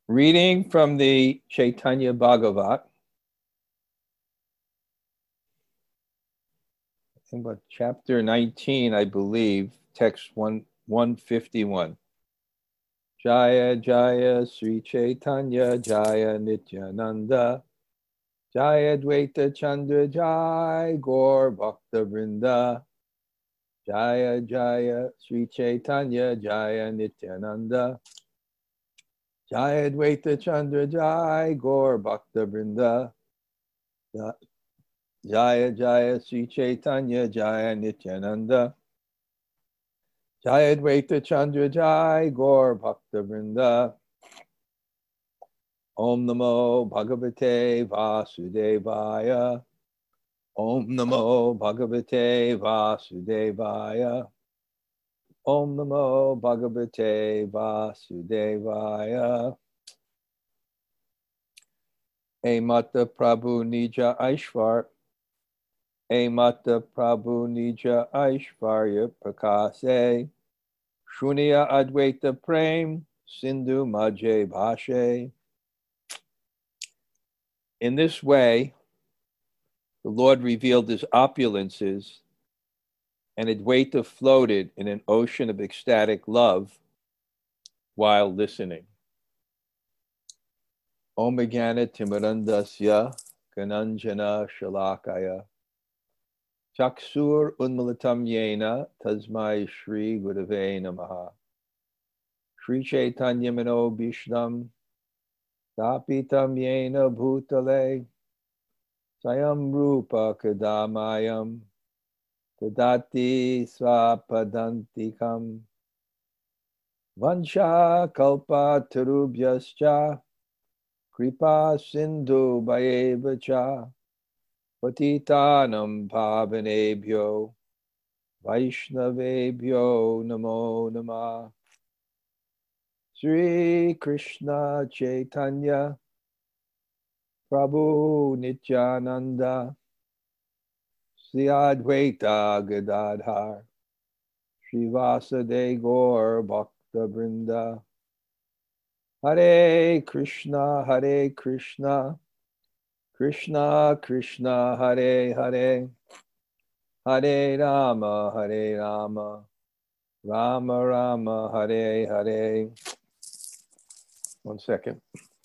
Reading from the Chaitanya Bhagavat, I think about chapter 19, I believe, text 151. Jaya Jaya Sri Chaitanya Jaya Nityananda Jaya Dvaita Chandra Jaya Gaur Bhakta Vrinda Jaya Jaya Sri Chaitanya Jaya Nityananda Jaya Dvaita Chandra Jaya Gaur Bhakta Vrinda Jaya Jaya Sri Chaitanya Jaya Nityananda Jaya Dvaita Chandra Jaya Gaur Bhakta Vrinda Om Namo Bhagavate Vasudevaya Om Namo Bhagavate Vasudevaya Om Namo Bhagavate Vasudevaya Hey Mata Prabhu Nija Aishvar Hey Mata Prabhu Nija Aishvarya Prakase Shunya Advaita Prem Sindhu Majhe Bhashe. In this way, the Lord revealed his opulences, and Advaita floated in an ocean of ecstatic love while listening. Om Jnana Timirandasya Gananjana Shalakaya Chaksur Unmalatam Yena Tasmai Shri Gurave Namaha Shri Chaitanya Mano Bishnam Tapitam Yena Bhutale Sayam Rupa Kadamayam Tadati Swapadantikam Vansha Kalpa Tarubhyascha Kripa Sindhu Bhayevacha Patitanam Pavanebhyo Vaishnavebhyo Namo Namah. Sri Krishna Chaitanya Prabhu Nityananda Sri Advaita Gadadhar Srivasade Gaur Bhakta Vrinda Hare Krishna Krishna Krishna Hare Hare Hare Rama Rama Rama Hare Hare. One second.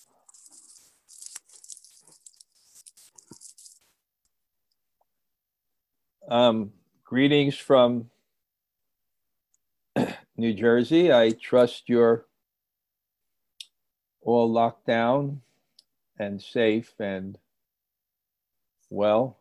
Greetings from New Jersey. I trust you're all locked down and safe and well.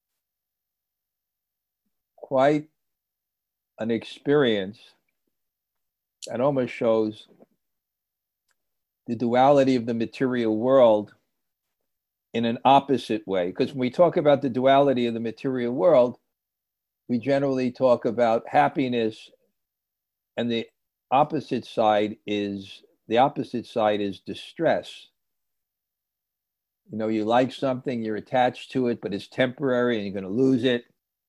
Quite an experience that almost shows the duality of the material world in an opposite way. Because when we talk about the duality of the material world, we generally talk about happiness, and the opposite side is distress. You know, you like something, you're attached to it, but it's temporary and you're going to lose it.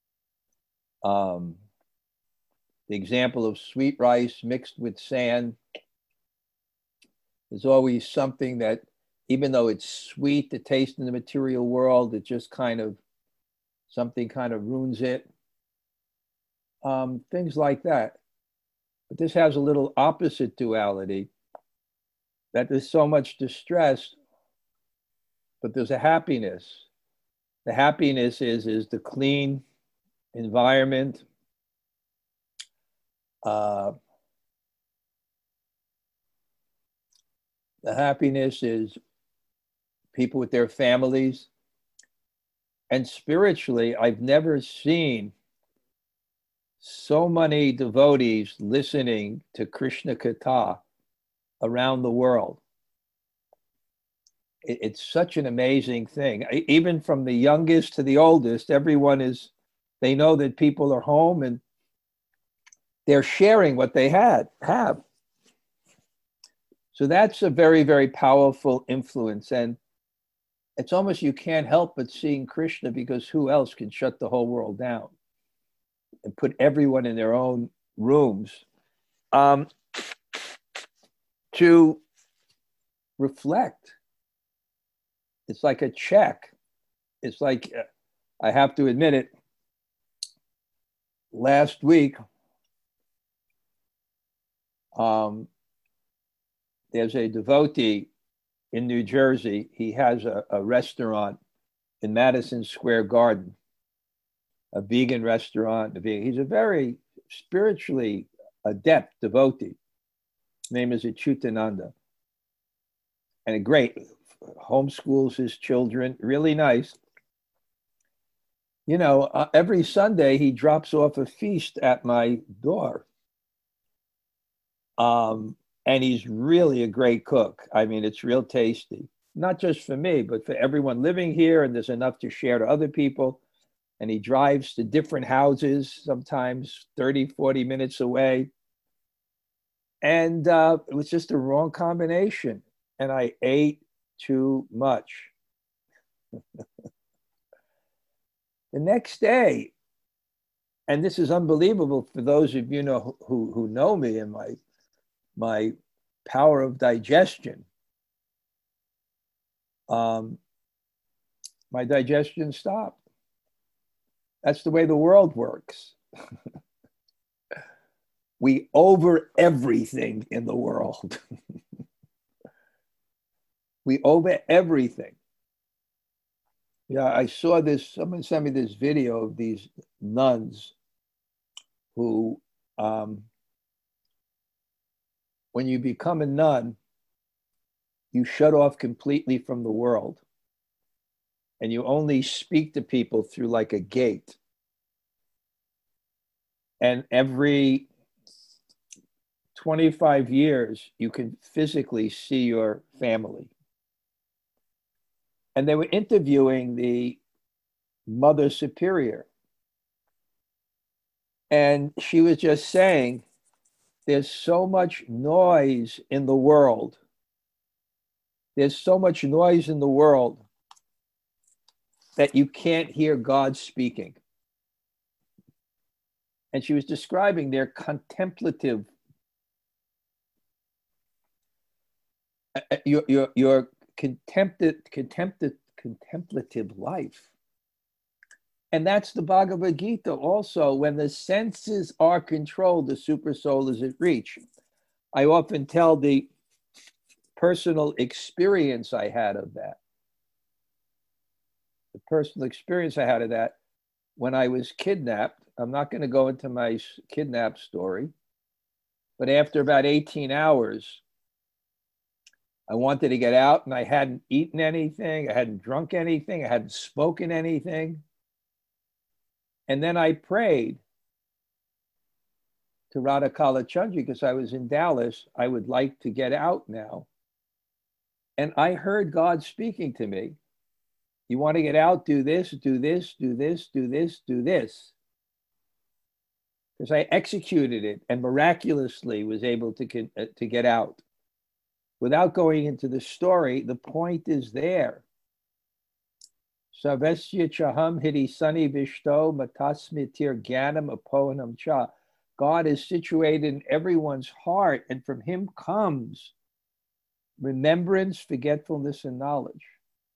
The example of sweet rice mixed with sand. There's always something that, even though it's sweet, the taste in the material world, it just something kind of ruins it. Things like that. But this has a little opposite duality, that there's so much distress, but there's a happiness. The happiness is the clean environment. The happiness is people with their families. And spiritually, I've never seen so many devotees listening to Krishna Katha around the world. It's such an amazing thing. Even from the youngest to the oldest, they know that people are home and they're sharing what they have. So that's a very, very powerful influence. And it's almost, you can't help but seeing Krishna, because who else can shut the whole world down and put everyone in their own rooms? To reflect. It's like a check. It's like, I have to admit it, last week, there's a devotee in New Jersey. He has a restaurant in Madison Square Garden, a vegan restaurant. He's a very spiritually adept devotee. His name is Achutananda. And a great, homeschools his children, really nice. You know, every Sunday he drops off a feast at my door. And he's really a great cook. I mean, it's real tasty, not just for me, but for everyone living here. And there's enough to share to other people. And he drives to different houses, sometimes 30, 40 minutes away. And it was just a wrong combination. And I ate too much. The next day, and this is unbelievable for those of you who know me and my power of digestion. My digestion stopped. That's the way the world works. We over everything in the world. We over everything. Yeah, I saw this, someone sent me this video of these nuns who, when you become a nun, you shut off completely from the world. And you only speak to people through like a gate. And every 25 years, you can physically see your family. And they were interviewing the Mother Superior. And she was just saying, there's so much noise in the world. There's so much noise in the world that you can't hear God speaking. And she was describing their contemplative, your contemplative life. And that's the Bhagavad Gita also. When the senses are controlled, the super soul is at reach. I often tell the personal experience I had of that. The personal experience I had of that when I was kidnapped. I'm not going to go into my kidnap story, but after about 18 hours, I wanted to get out, and I hadn't eaten anything. I hadn't drunk anything. I hadn't spoken anything. And then I prayed to Radha Kalachandji because I was in Dallas. I would like to get out now. And I heard God speaking to me. You want to get out? Do this, do this, do this, do this, do this. Because I executed it and miraculously was able to get out. Without going into the story, the point is there. Savesya chaham hidi sani vishto matasmitir gyanam apohanam cha. God is situated in everyone's heart, and from him comes remembrance, forgetfulness, and knowledge.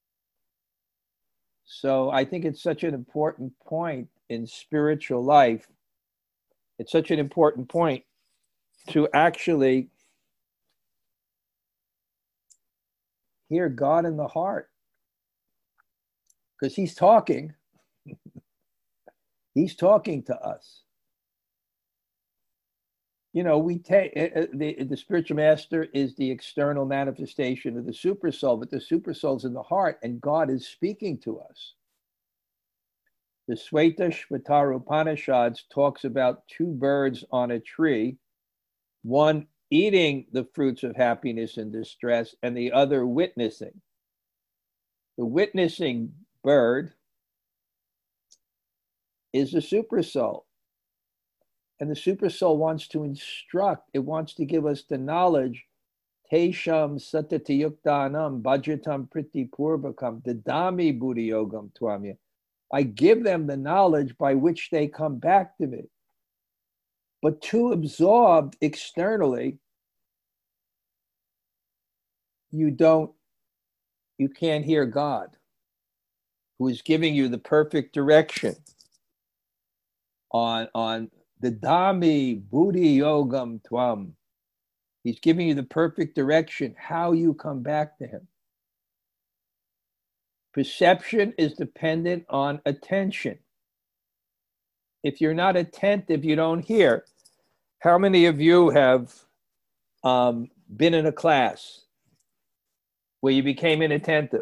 So I think it's such an important point in spiritual life. It's such an important point to actually hear God in the heart, because he's talking. He's talking to us. You know, we take the spiritual master is the external manifestation of the super soul, but the super soul's in the heart, and God is speaking to us. The Shvetashvatara Upanishads talks about two birds on a tree, one eating the fruits of happiness and distress, and the other witnessing. The witnessing bird is the super soul. And the super soul wants to instruct, it wants to give us the knowledge. Tesham satatayuktanam bhajatam priti purvakam dadami buddhi yogam twamya. I give them the knowledge by which they come back to me. But too absorbed externally, you can't hear God, who is giving you the perfect direction on the Dami Buddhi Yogam Tvam. He's giving you the perfect direction, how you come back to him. Perception is dependent on attention. If you're not attentive, you don't hear. How many of you have been in a class where you became inattentive?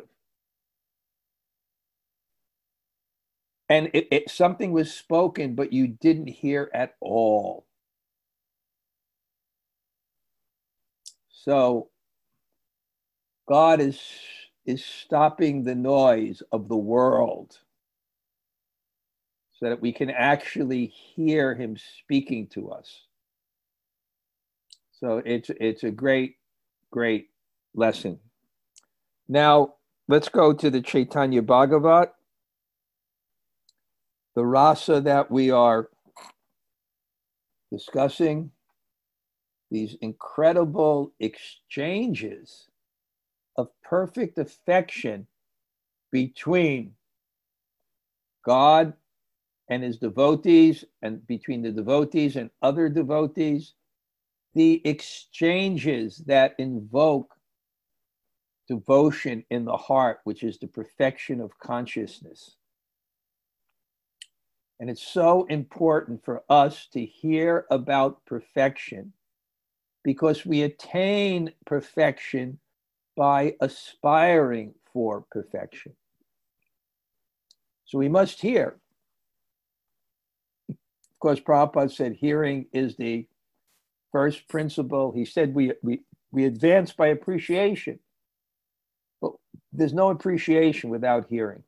And something was spoken, but you didn't hear at all. So God is stopping the noise of the world so that we can actually hear him speaking to us. So it's a great, great lesson. Now, let's go to the Chaitanya Bhagavat. The rasa that we are discussing, these incredible exchanges of perfect affection between God and his devotees, and between the devotees and other devotees, the exchanges that invoke devotion in the heart, which is the perfection of consciousness. And it's so important for us to hear about perfection, because we attain perfection by aspiring for perfection. So we must hear. Of course, Prabhupada said hearing is the first principle. He said we advance by appreciation, but there's no appreciation without hearing.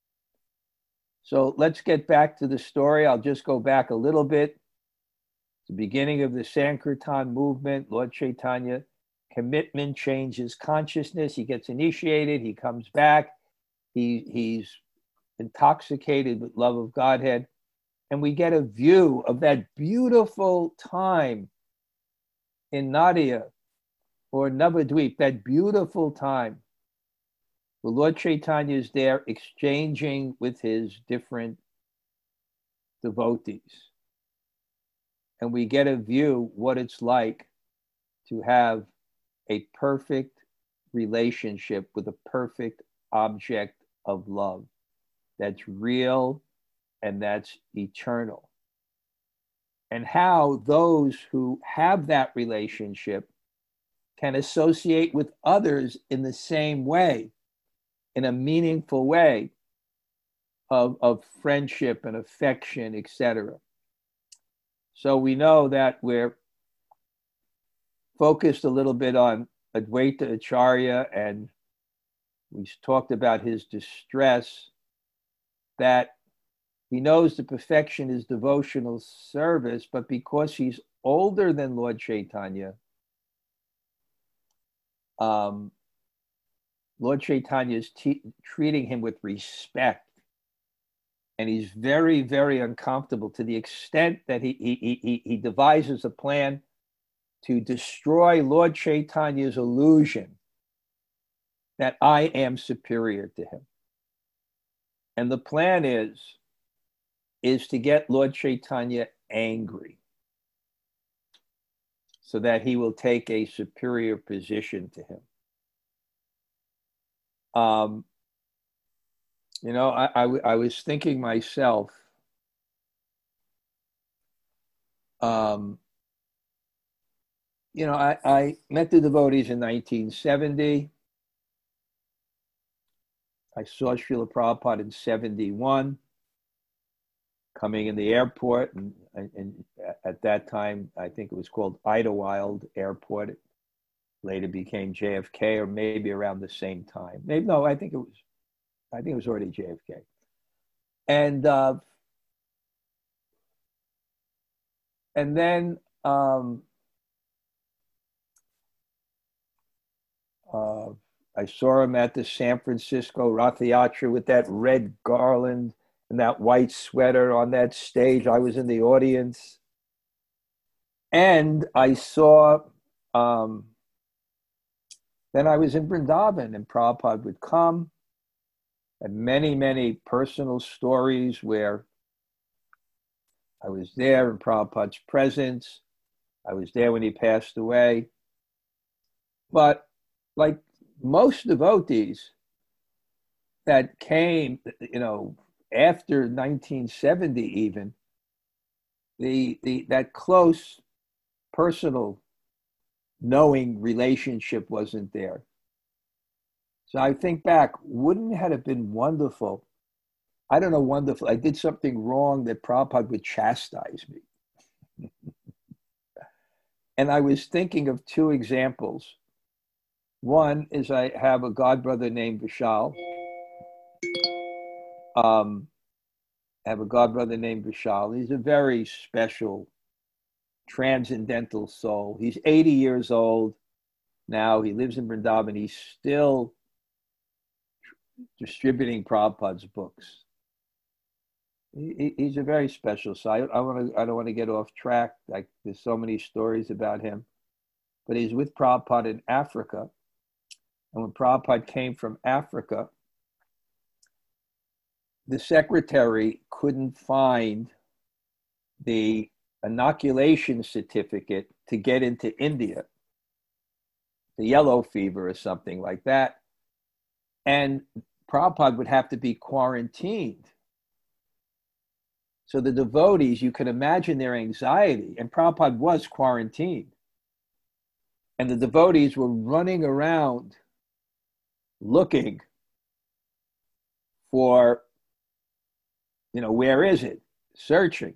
So let's get back to the story. I'll just go back a little bit. The beginning of the Sankirtan movement, Lord Chaitanya, commitment changes consciousness. He gets initiated. He comes back. He's intoxicated with love of Godhead. And we get a view of that beautiful time in Nadia or Navadvip, that beautiful time. The Lord Chaitanya is there exchanging with his different devotees. And we get a view what it's like to have a perfect relationship with a perfect object of love that's real and that's eternal. And how those who have that relationship can associate with others in the same way, in a meaningful way of friendship and affection, etc. So we know that we're focused a little bit on Advaita Acharya, and we talked about his distress, that he knows the perfection is devotional service, but because he's older than Lord Chaitanya, Lord Chaitanya is treating him with respect. And he's very, very uncomfortable, to the extent that he devises a plan to destroy Lord Chaitanya's illusion that I am superior to him. And the plan is to get Lord Chaitanya angry so that he will take a superior position to him. I was thinking myself, I met the devotees in 1970. I saw Srila Prabhupada in 71, coming in the airport, and at that time, I think it was called Idlewild Airport. It later became JFK, or maybe around the same time. Maybe, no, I think it was already JFK. And then I saw him at the San Francisco Ratha Yatra with that red garland and that white sweater on that stage. I was in the audience. And I saw Then I was in Vrindavan, and Prabhupada would come, and many, many personal stories where I was there in Prabhupada's presence. I was there when he passed away. But like most devotees that came, after 1970 even, that close personal knowing relationship wasn't there. So I think back, wouldn't it have been wonderful? I don't know, wonderful. I did something wrong that Prabhupada would chastise me. And I was thinking of two examples. One is I have a godbrother named Vishal. I have a godbrother named Vishal. He's a very special, transcendental soul. He's 80 years old now. He lives in Vrindavan. He's still distributing Prabhupada's books. He's a very special soul. I don't want to get off track. Like, there's so many stories about him. But he's with Prabhupada in Africa. And when Prabhupada came from Africa, the secretary couldn't find the inoculation certificate to get into India, the yellow fever or something like that. And Prabhupada would have to be quarantined. So the devotees, you can imagine their anxiety. And Prabhupada was quarantined. And the devotees were running around looking for, where is it? Searching.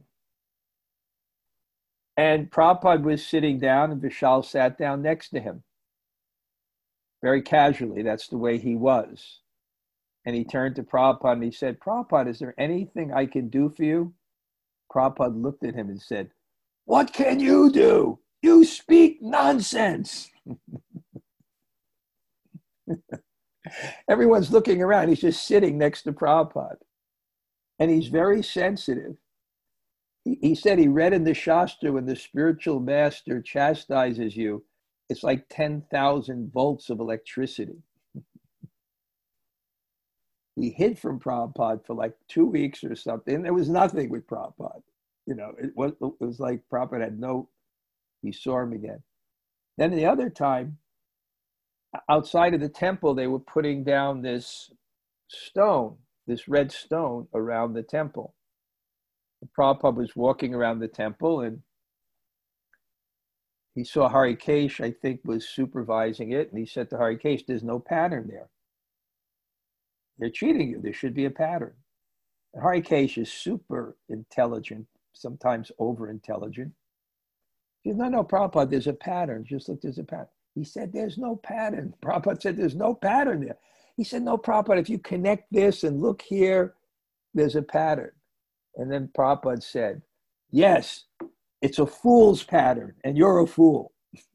And Prabhupada was sitting down, and Vishal sat down next to him. Very casually, that's the way he was. And he turned to Prabhupada and he said, Prabhupada, is there anything I can do for you? Prabhupada looked at him and said, what can you do? You speak nonsense. Everyone's looking around. He's just sitting next to Prabhupada. And he's very sensitive. He said he read in the Shastra, when the spiritual master chastises you, it's like 10,000 volts of electricity. He hid from Prabhupada for like 2 weeks or something. There was nothing with Prabhupada. It was like Prabhupada he saw him again. Then the other time, outside of the temple, they were putting down this stone, this red stone around the temple. And Prabhupada was walking around the temple, and he saw Harikesh, I think, was supervising it. And he said to Harikesh, there's no pattern there. They're cheating you. There should be a pattern. And Harikesh is super intelligent, sometimes over-intelligent. He said, no, Prabhupada, there's a pattern. Just look, there's a pattern. He said, there's no pattern. Prabhupada said, there's no pattern there. He said, no, Prabhupada, if you connect this and look here, there's a pattern. And then Prabhupada said, yes, it's a fool's pattern, and you're a fool.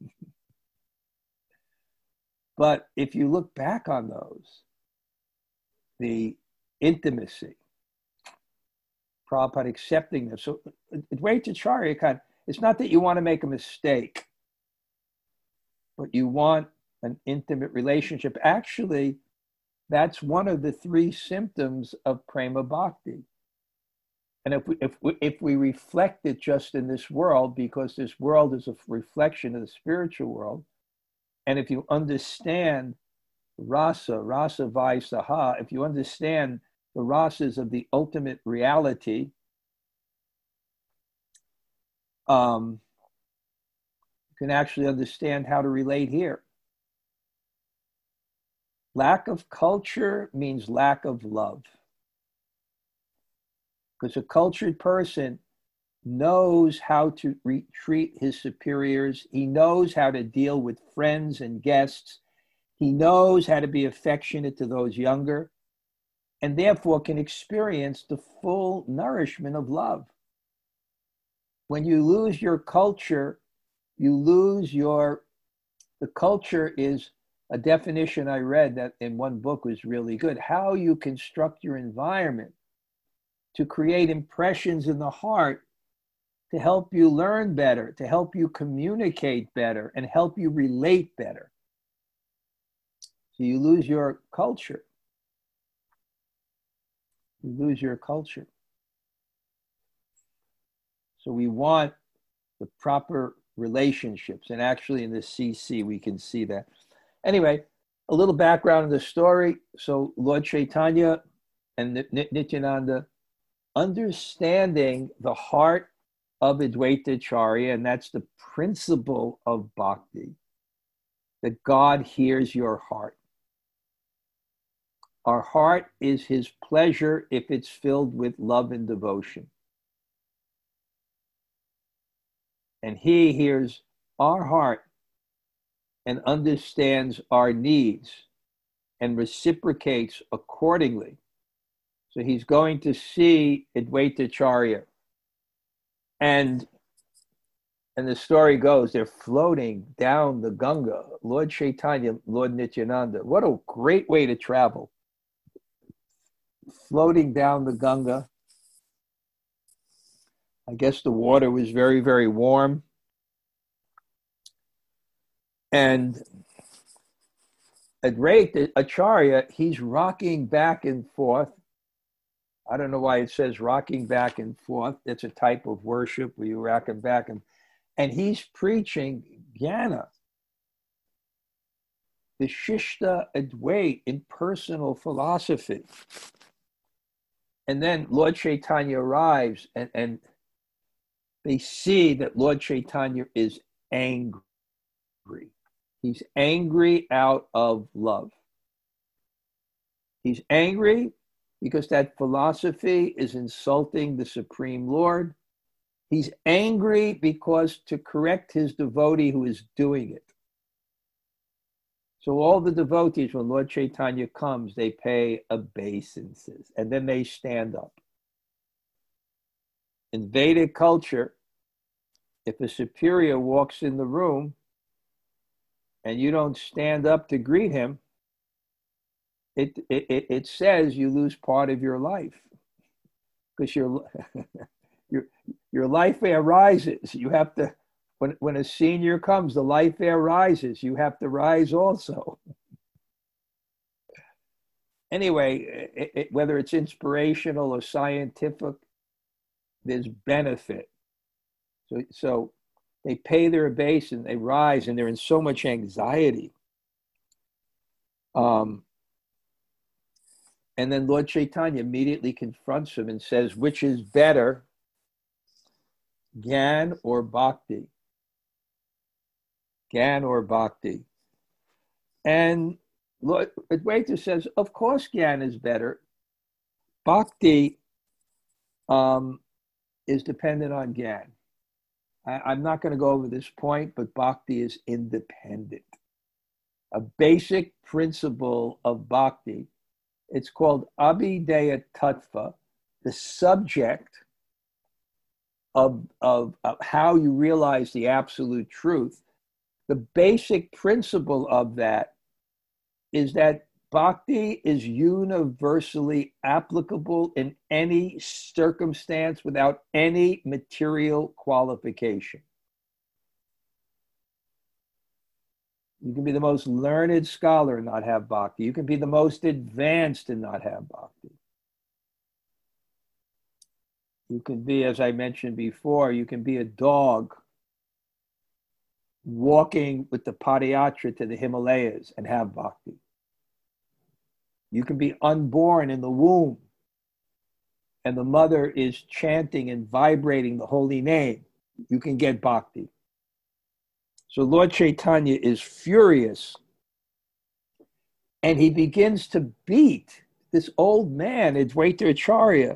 But if you look back on those, the intimacy, Prabhupada accepting them. So Advaitacharya, it's not that you want to make a mistake, but you want an intimate relationship. Actually, that's one of the 3 symptoms of prema bhakti. And if we reflect it just in this world, because this world is a reflection of the spiritual world, and if you understand rasa vaisaha, if you understand the rasas of the ultimate reality, you can actually understand how to relate here. Lack of culture means lack of love. Because a cultured person knows how to treat his superiors. He knows how to deal with friends and guests. He knows how to be affectionate to those younger, and therefore can experience the full nourishment of love. When you lose your culture, the culture is a definition I read that in one book was really good. How you construct your environment to create impressions in the heart to help you learn better, to help you communicate better, and help you relate better. So you lose your culture. You lose your culture. So we want the proper relationships. And actually in the CC, we can see that. Anyway, a little background of the story. So Lord Chaitanya and Nityananda, understanding the heart of Advaita Acharya, and that's the principle of bhakti, that God hears your heart. Our heart is his pleasure if it's filled with love and devotion. And he hears our heart and understands our needs and reciprocates accordingly. So he's going to see Advaita Acharya. And the story goes, they're floating down the Ganga, Lord Chaitanya, Lord Nityananda. What a great way to travel. Floating down the Ganga. I guess the water was very, very warm. And Advaita Acharya, he's rocking back and forth. I don't know why it says rocking back and forth. It's a type of worship where you rock him back and he's preaching jnana, the Shishta Advait, impersonal philosophy. And then Lord Chaitanya arrives and they see that Lord Chaitanya is angry. He's angry out of love. He's angry because that philosophy is insulting the Supreme Lord. He's angry because to correct his devotee who is doing it. So all the devotees, when Lord Chaitanya comes, they pay obeisances and then they stand up. In Vedic culture, if a superior walks in the room and you don't stand up to greet him, it says you lose part of your life because your life air rises. You have to, when a senior comes, the life air rises. You have to rise also. Anyway, whether it's inspirational or scientific, there's benefit. So they pay their obeisance, they rise, and they're in so much anxiety. And then Lord Chaitanya immediately confronts him and says, which is better, Gyan or Bhakti? Gyan or Bhakti? And Lord Advaita says, of course Gyan is better. Bhakti is dependent on Gyan. I'm not going to go over this point, but Bhakti is independent. A basic principle of Bhakti, it's called Abhideya Tattva, the subject of how you realize the absolute truth. The basic principle of that is that Bhakti is universally applicable in any circumstance without any material qualification. You can be the most learned scholar and not have bhakti. You can be the most advanced and not have bhakti. You can be, as I mentioned before, you can be a dog walking with the Padayatra to the Himalayas and have bhakti. You can be unborn in the womb and the mother is chanting and vibrating the holy name. You can get bhakti. So Lord Chaitanya is furious and he begins to beat this old man, Advaita Acharya.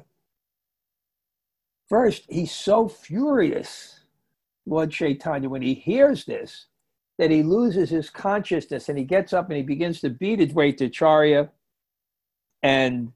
First, he's so furious, Lord Chaitanya, when he hears this, that he loses his consciousness and he gets up and he begins to beat Advaita Acharya. And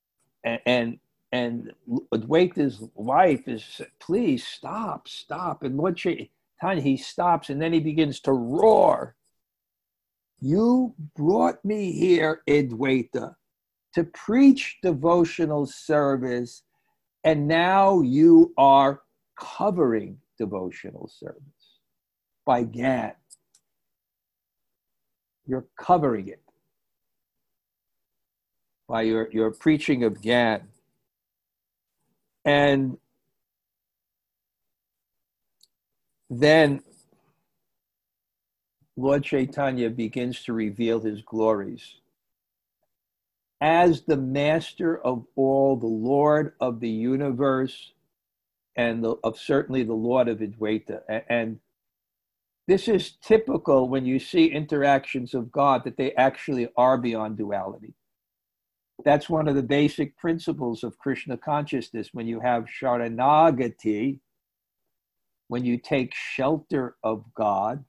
Advaita's wife is, please stop. And Lord Chaitanya, he stops and then he begins to roar. You brought me here, Advaita, to preach devotional service, and now you are covering devotional service by Gyan. You're covering it. by your preaching of Gyan. And then Lord Chaitanya begins to reveal his glories as the master of all, the Lord of the universe, and certainly the Lord of Advaita. And this is typical when you see interactions of God, that they actually are beyond duality. That's one of the basic principles of Krishna consciousness. When you have Sharanagati, when you take shelter of God,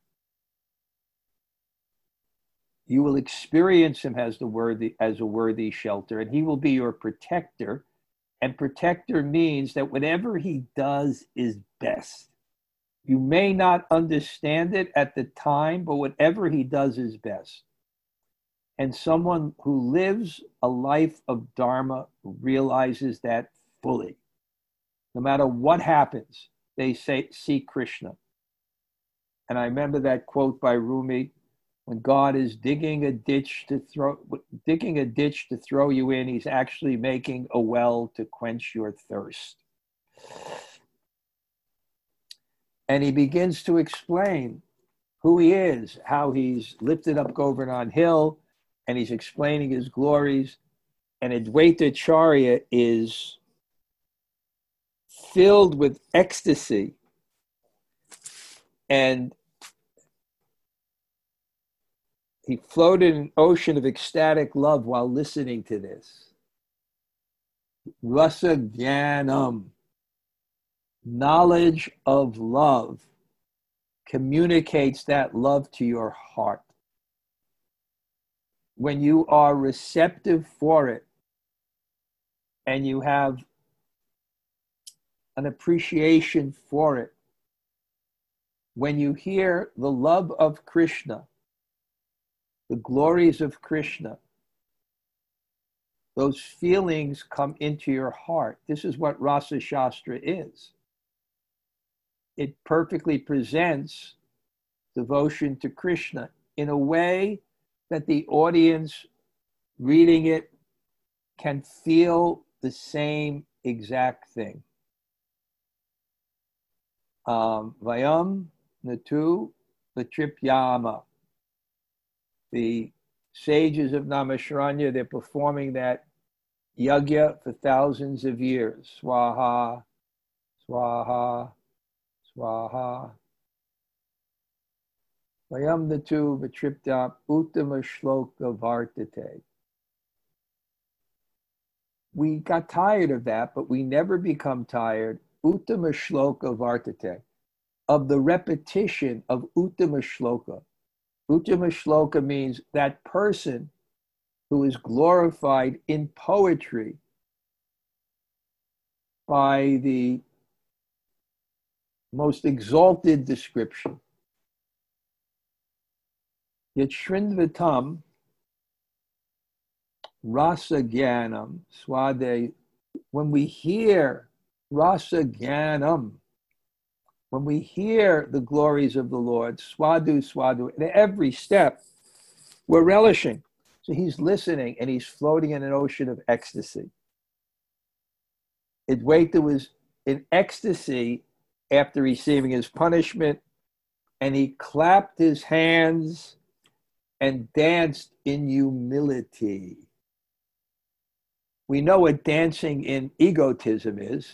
you will experience him as a worthy shelter, and he will be your protector. And protector means that whatever he does is best. You may not understand it at the time, but whatever he does is best. And someone who lives a life of Dharma realizes that fully. No matter what happens, they see Krishna. And I remember that quote by Rumi: when God is digging a ditch to throw you in, he's actually making a well to quench your thirst. And he begins to explain who he is, how he's lifted up Govardhan Hill, and he's explaining his glories. And Advaita Charya is filled with ecstasy, and he floated in an ocean of ecstatic love while listening to this. Rasa Jnanam, knowledge of love, communicates that love to your heart. When you are receptive for it, and you have an appreciation for it, when you hear the love of Krishna, the glories of Krishna, those feelings come into your heart. This is what Rasa Shastra is. It perfectly presents devotion to Krishna in a way that the audience reading it can feel the same exact thing. Vayam Natu Vitripyama. The sages of Naimisharanya, they're performing that yajna for thousands of years. Swaha, swaha, swaha. Vayam Natu Vitripyam Uttama Shloka Vartate. We got tired of that, but we never become tired. Uttama Shloka Vartate, of the repetition of Uttama Shloka. Uttama Shloka means that person who is glorified in poetry by the most exalted description. Yet Shrindvatam Rasa Jnanam Swade, when we hear Rasa Jnanam, when we hear the glories of the Lord, Swadu, Swadu, at every step, we're relishing. So he's listening and he's floating in an ocean of ecstasy. Advaita was in ecstasy after receiving his punishment, and he clapped his hands and danced in humility. We know what dancing in egotism is.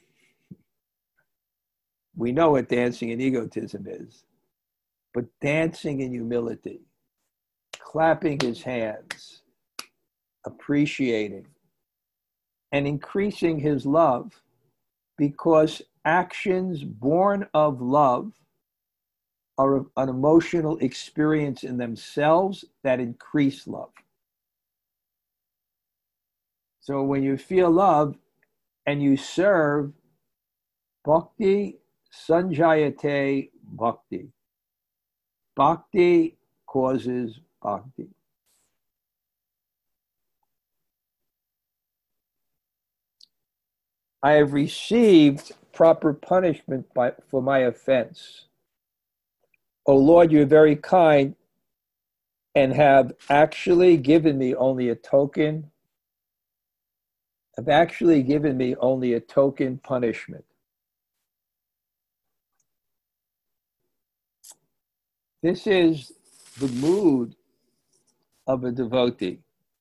We know what dancing in egotism is. But dancing in humility, clapping his hands, appreciating, and increasing his love, because actions born of love are an emotional experience in themselves that increase love. So when you feel love and you serve, bhakti sanjayate bhakti. Bhakti causes bhakti. I have received proper punishment for my offense. O Lord, you are very kind and have actually given me only a token have actually given me only a token punishment. This is the mood of a devotee.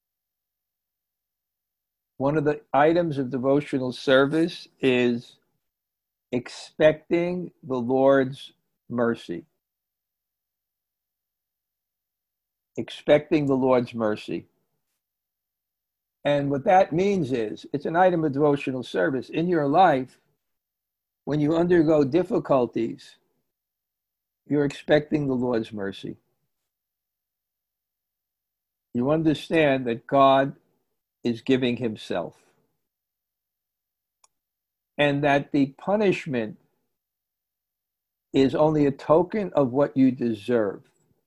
One of the items of devotional service is expecting the Lord's mercy. Expecting the Lord's mercy. And what that means is, it's an item of devotional service. In your life, when you undergo difficulties, you're expecting the Lord's mercy. You understand that God is giving himself. And that the punishment is only a token of what you deserve.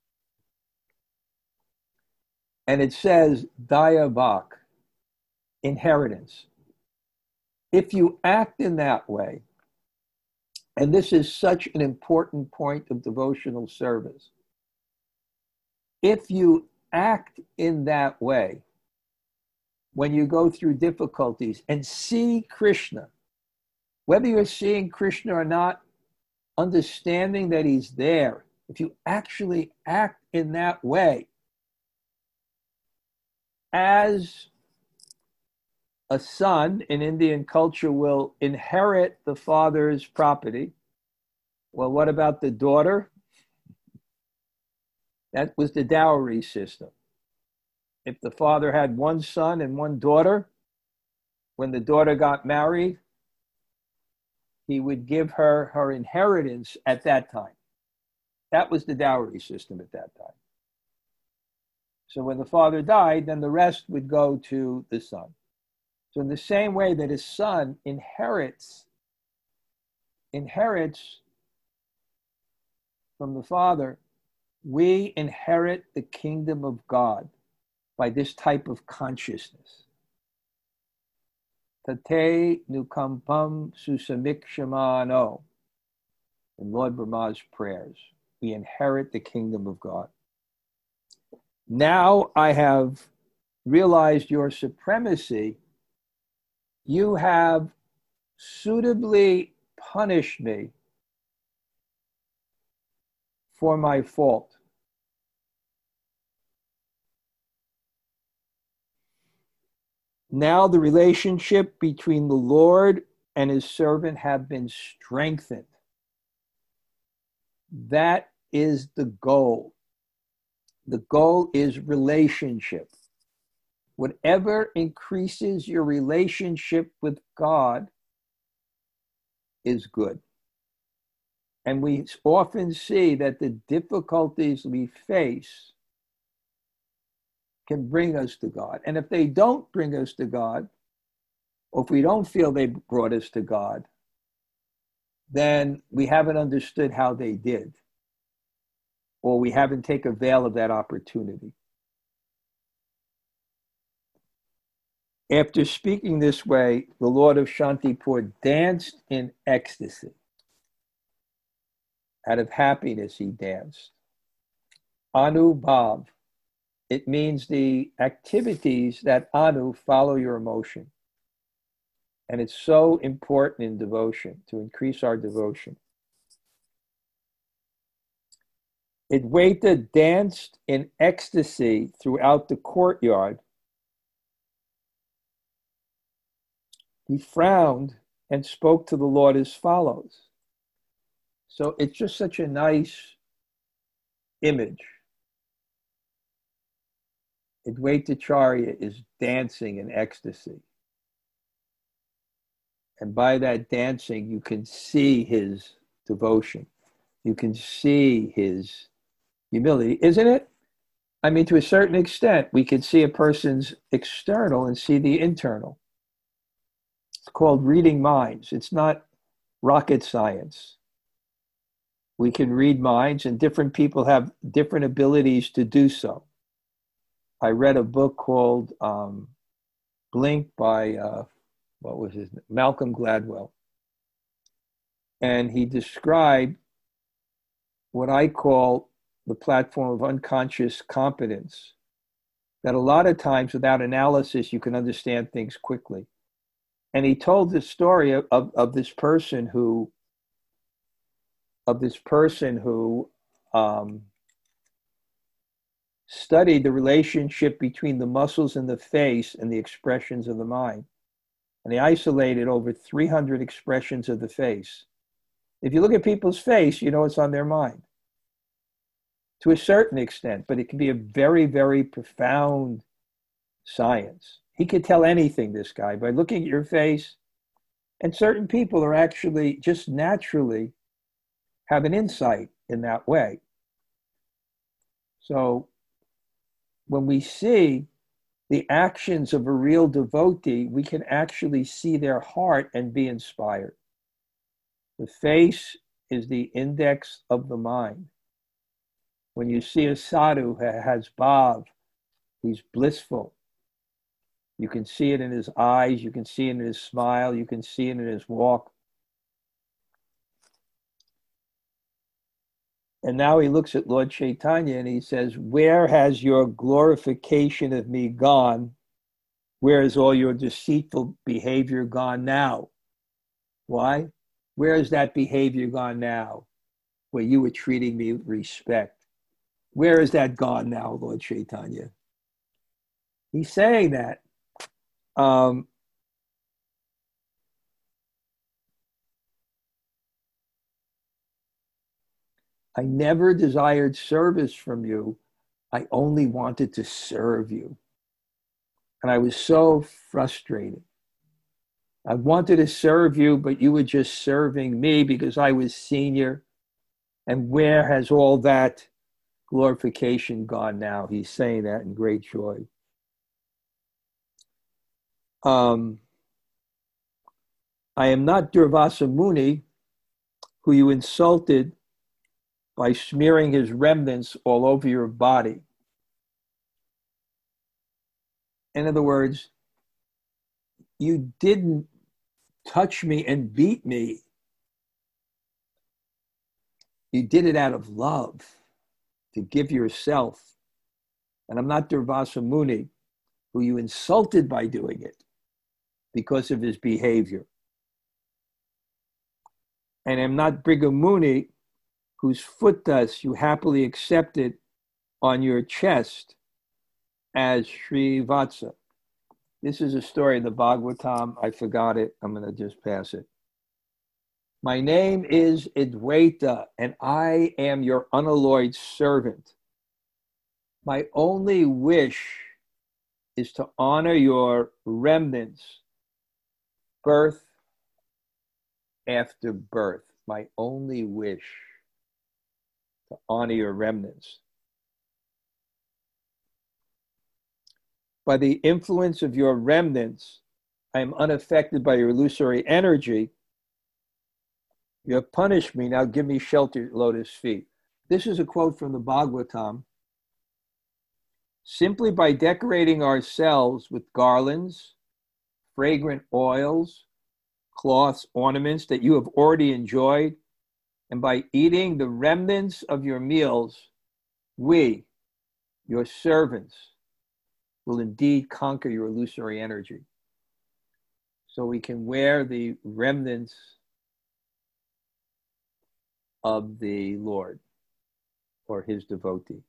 And it says, Dayabak, inheritance. If you act in that way, and this is such an important point of devotional service, if you act in that way, when you go through difficulties and see Krishna, whether you're seeing Krishna or not, understanding that he's there, if you actually act in that way, as a son in Indian culture will inherit the father's property. Well, what about the daughter? That was the dowry system. If the father had one son and one daughter, when the daughter got married, he would give her her inheritance at that time. That was the dowry system at that time. So when the father died, then the rest would go to the son. So in the same way that his son inherits from the father, we inherit the kingdom of God by this type of consciousness. Tate nukampam susamikshmano. In Lord Brahma's prayers, we inherit the kingdom of God. Now I have realized your supremacy. You have suitably punished me for my fault. Now the relationship between the Lord and his servant have been strengthened. That is the goal. The goal is relationship. Whatever increases your relationship with God is good. And we often see that the difficulties we face can bring us to God. And if they don't bring us to God, or if we don't feel they brought us to God, then we haven't understood how they did, or we haven't taken avail of that opportunity. After speaking this way, the Lord of Shantipur danced in ecstasy. Out of happiness, he danced. Anubhav, it means the activities that anu follow your emotion. And it's so important in devotion, to increase our devotion. Advaita danced in ecstasy throughout the courtyard. He frowned and spoke to the Lord as follows. So it's just such a nice image. Advaitacharya is dancing in ecstasy. And by that dancing, you can see his devotion. You can see his humility, isn't it? I mean, to a certain extent, we can see a person's external and see the internal. It's called reading minds. It's not rocket science. We can read minds, and different people have different abilities to do so. I read a book called Blink by, Malcolm Gladwell. And he described what I call the platform of unconscious competence, that a lot of times without analysis, you can understand things quickly. And he told the story of this person who um, studied the relationship between the muscles in the face and the expressions of the mind. And he isolated over 300 expressions of the face. If you look at people's face, you know what's on their mind to a certain extent, but it can be a very, very profound science. He could tell anything, this guy, by looking at your face. And certain people are actually just naturally have an insight in that way. So when we see the actions of a real devotee, we can actually see their heart and be inspired. The face is the index of the mind. When you see a sadhu who has bhav, he's blissful. You can see it in his eyes, you can see it in his smile, you can see it in his walk. And now he looks at Lord Chaitanya and he says, where has your glorification of me gone? Where is all your deceitful behavior gone now? Why? Where is that behavior gone now? Where you were treating me with respect. Where is that gone now, Lord Chaitanya? He's saying that. I never desired service from you. I only wanted to serve you. And I was so frustrated. I wanted to serve you, but you were just serving me because I was senior. And where has all that glorification gone now? He's saying that in great joy. I am not Durvasa Muni, who you insulted by smearing his remnants all over your body. In other words, you didn't touch me and beat me. You did it out of love, to give yourself. And I'm not Durvasa Muni, who you insulted by doing it because of his behavior. And I'm not Brigham Muni, whose foot dust you happily accepted on your chest as Sri Vatsa. This is a story in the Bhagavatam. I forgot it. I'm going to just pass it. My name is Advaita, and I am your unalloyed servant. My only wish is to honor your remnants, birth after birth. My only wish to honor your remnants. By the influence of your remnants, I am unaffected by your illusory energy. You have punished me, now give me shelter at lotus feet. This is a quote from the Bhagavatam. Simply by decorating ourselves with garlands, fragrant oils, cloths, ornaments that you have already enjoyed, and by eating the remnants of your meals, we, your servants, will indeed conquer your illusory energy. So we can wear the remnants of the Lord or his devotee.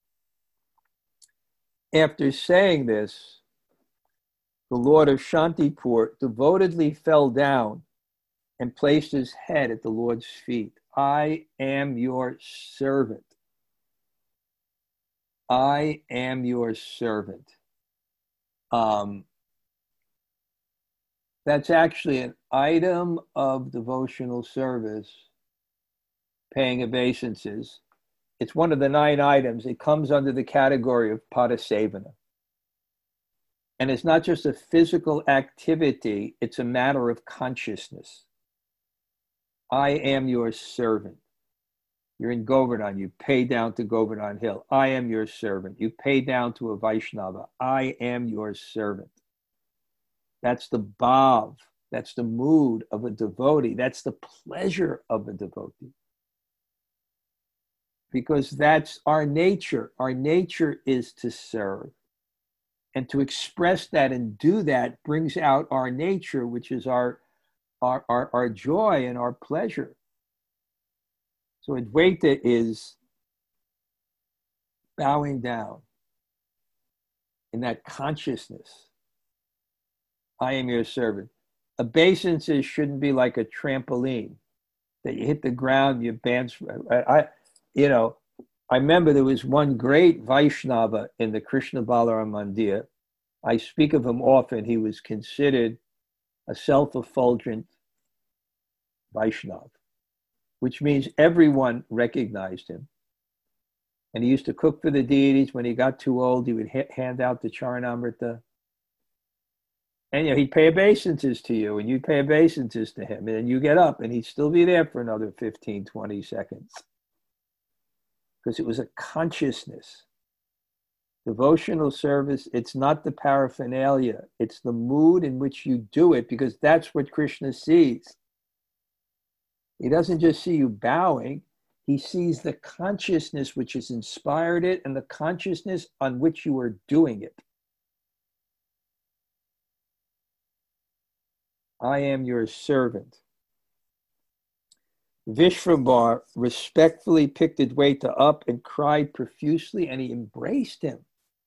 After saying this, the Lord of Shantipur devotedly fell down and placed his head at the Lord's feet. I am your servant. I am your servant. That's actually an item of devotional service, paying obeisances. It's one of the 9 items. It comes under the category of padasevana. And it's not just a physical activity, it's a matter of consciousness. I am your servant. You're in Govardhan, you pay down to Govardhan Hill. I am your servant. You pay down to a Vaishnava. I am your servant. That's the bhav. That's the mood of a devotee. That's the pleasure of a devotee. Because that's our nature. Our nature is to serve. And to express that and do that brings out our nature, which is our joy and our pleasure. So Advaita is bowing down in that consciousness. I am your servant. Obeisances shouldn't be like a trampoline that you hit the ground, you bounce. I remember there was one great Vaishnava in the Krishna Balaram Mandir. I speak of him often. He was considered a self-effulgent Vaishnava, which means everyone recognized him. And he used to cook for the deities. When he got too old, he would hand out the Charanamrita. And he'd pay obeisances to you, and you'd pay obeisances to him. And then you get up, and he'd still be there for another 15, 20 seconds. Because it was a consciousness. Devotional service, it's not the paraphernalia. It's the mood in which you do it, because that's what Krishna sees. He doesn't just see you bowing. He sees the consciousness which has inspired it and the consciousness on which you are doing it. I am your servant. Vishvambhar respectfully picked Advaita up and cried profusely, and he embraced him.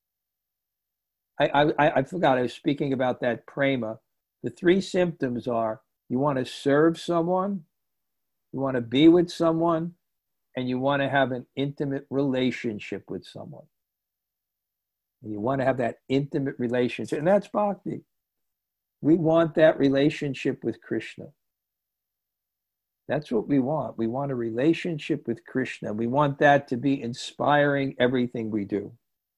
I forgot, I was speaking about that prema. The three symptoms are: you want to serve someone, you want to be with someone, and you want to have an intimate relationship with someone. And you want to have that intimate relationship, and that's bhakti. We want that relationship with Krishna. That's what we want. We want a relationship with Krishna. We want that to be inspiring everything we do.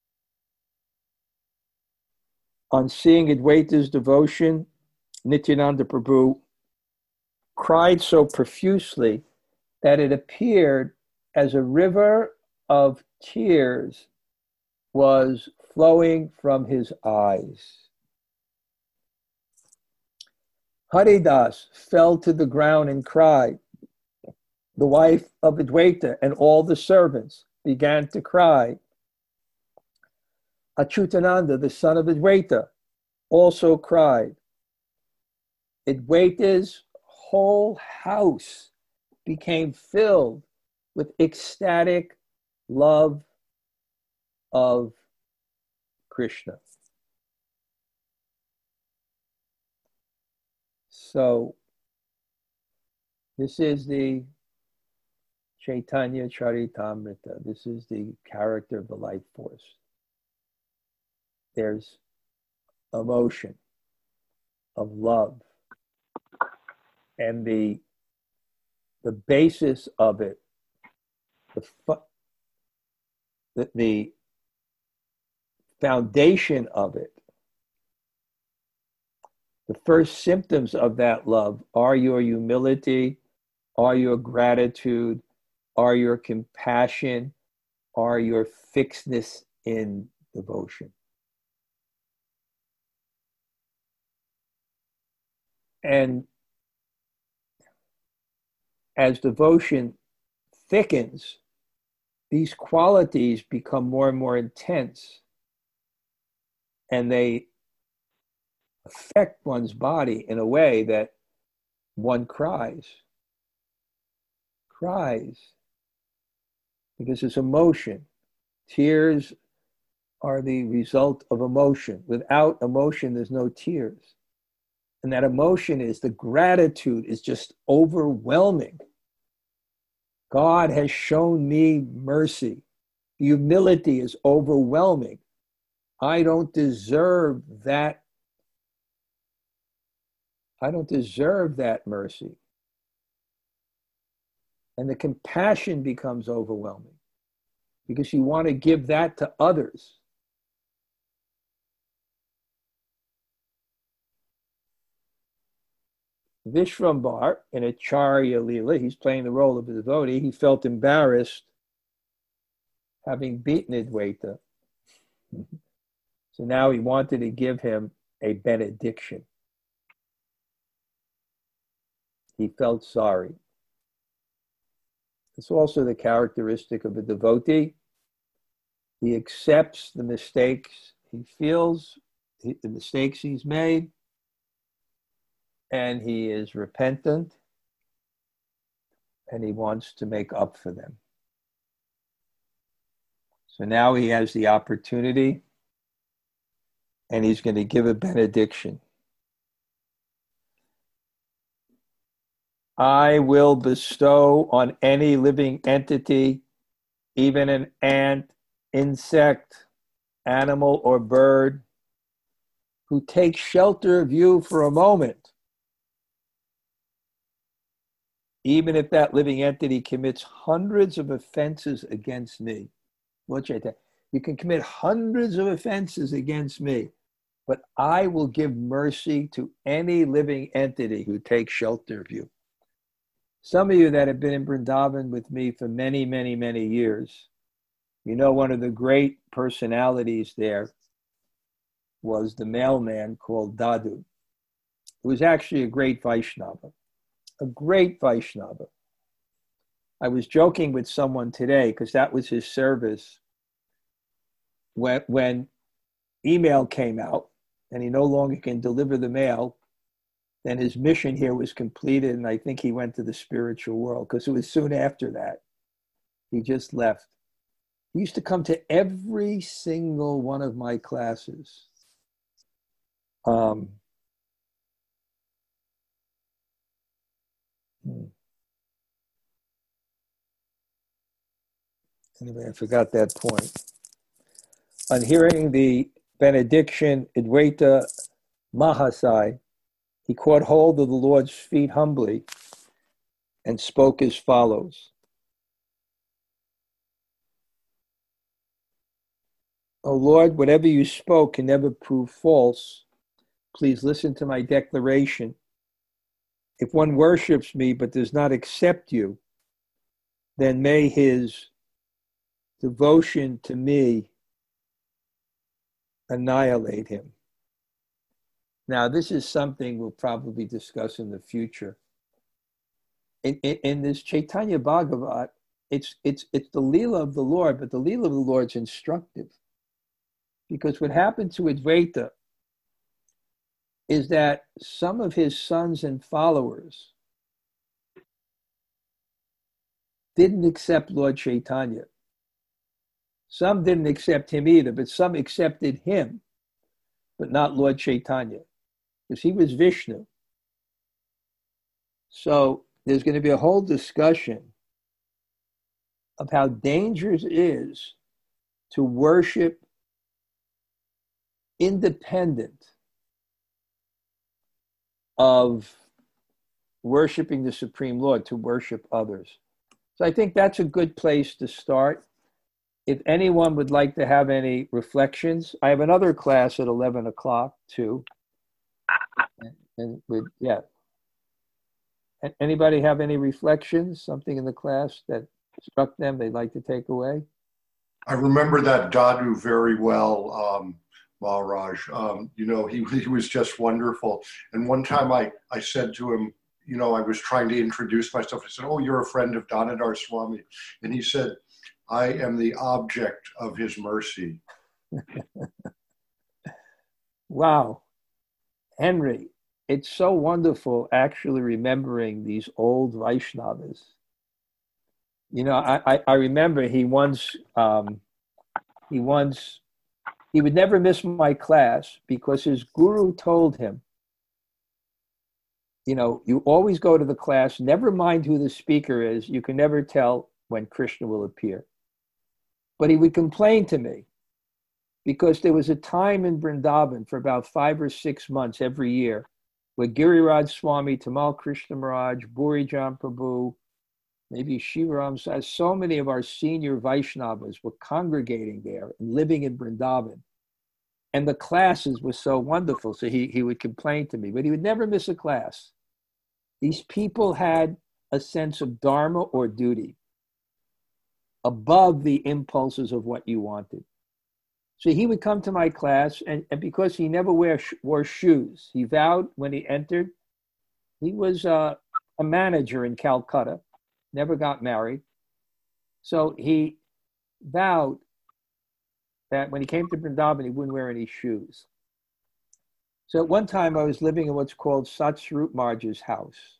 On seeing Advaita's devotion, Nityananda Prabhu cried so profusely that it appeared as a river of tears was flowing from his eyes. Haridas fell to the ground and cried. The wife of Advaita and all the servants began to cry. Achyutananda, the son of Advaita, also cried. Advaita's whole house became filled with ecstatic love of Krishna. So, this is the Chaitanya Charitamrita. This is the character of the life force. There's emotion of love. And the basis of it, the foundation of it, the first symptoms of that love are your humility, are your gratitude, are your compassion, are your fixedness in devotion. And as devotion thickens, these qualities become more and more intense, and they affect one's body in a way that one cries, because it's emotion. Tears are the result of emotion. Without emotion, there's no tears. And that emotion is, the gratitude is just overwhelming. God has shown me mercy. The humility is overwhelming. I don't deserve that. I don't deserve that mercy. And the compassion becomes overwhelming because you want to give that to others. Vishvambhar, in Acharya Leela, he's playing the role of a devotee. He felt embarrassed having beaten Advaita. So now he wanted to give him a benediction. He felt sorry. It's also the characteristic of a devotee. He accepts the mistakes He feels the mistakes he's made, and he is repentant, and he wants to make up for them. So now he has the opportunity, and he's going to give a benediction. I will bestow on any living entity, even an ant, insect, animal, or bird, who takes shelter of you for a moment, even if that living entity commits hundreds of offenses against me. You can commit hundreds of offenses against me, but I will give mercy to any living entity who takes shelter of you. Some of you that have been in Vrindavan with me for many, many, many years, you know one of the great personalities there was the mailman called Dadu, who was actually a great Vaishnava, a great Vaishnava. I was joking with someone today because that was his service when email came out and he no longer can deliver the mail. Then his mission here was completed, and I think he went to the spiritual world because it was soon after that. He just left. He used to come to every single one of my classes. Anyway, I forgot that point. On hearing the benediction, Advaita Mahasai, he caught hold of the Lord's feet humbly and spoke as follows. O Lord, whatever you spoke can never prove false. Please listen to my declaration. If one worships me but does not accept you, then may his devotion to me annihilate him. Now, this is something we'll probably discuss in the future. In this Chaitanya Bhagavat, it's the Leela of the Lord, but the Leela of the Lord is instructive. Because what happened to Advaita is that some of his sons and followers didn't accept Lord Chaitanya. Some didn't accept him either, but some accepted him, but not Lord Chaitanya, because he was Vishnu. So there's going to be a whole discussion of how dangerous it is to worship independent of worshiping the Supreme Lord, to worship others. So I think that's a good place to start. If anyone would like to have any reflections, I have another class at 11 o'clock too. Yeah. Anybody have any reflections, something in the class that struck them they'd like to take away? I remember that Dadu very well, Maharaj. He was just wonderful. And one time I said to him, I was trying to introduce myself. I said, "Oh, you're a friend of Damodar Swami." And he said, "I am the object of his mercy." Wow. Henry, it's so wonderful actually remembering these old Vaishnavas. I remember he would never miss my class because his guru told him, you always go to the class, never mind who the speaker is, you can never tell when Krishna will appear. But he would complain to me because there was a time in Vrindavan for about 5 or 6 months every year where Giriraj Swami, Tamal Krishna Maharaj, Burijan Prabhu, maybe Shivaram, so many of our senior Vaishnavas were congregating there and living in Vrindavan. And the classes were so wonderful. So he would complain to me, but he would never miss a class. These people had a sense of dharma or duty above the impulses of what you wanted. So he would come to my class, and because he never wore shoes, he vowed when he entered, he was a manager in Calcutta, never got married. So he vowed that when he came to Vrindavan, he wouldn't wear any shoes. So at one time I was living in what's called Satsvarup Maharaj's house.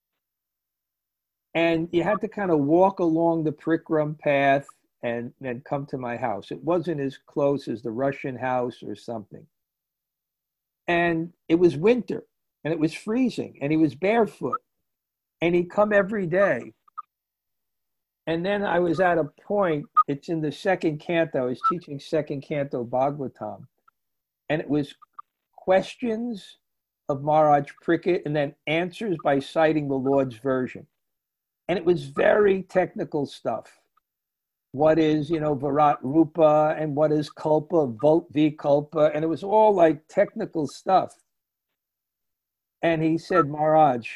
And you had to kind of walk along the Prikram path and then come to my house. It wasn't as close as the Russian house or something. And it was winter and it was freezing and he was barefoot and he'd come every day. And then I was at a point, it's in the second canto, I was teaching second canto Bhagavatam, and it was questions of Maharaj Parikshit and then answers by citing the Lord's version. And it was very technical stuff. What is, Virat Rupa, and what is Kalpa, Vot Vikalpa, and it was all like technical stuff. And he said, Maharaj,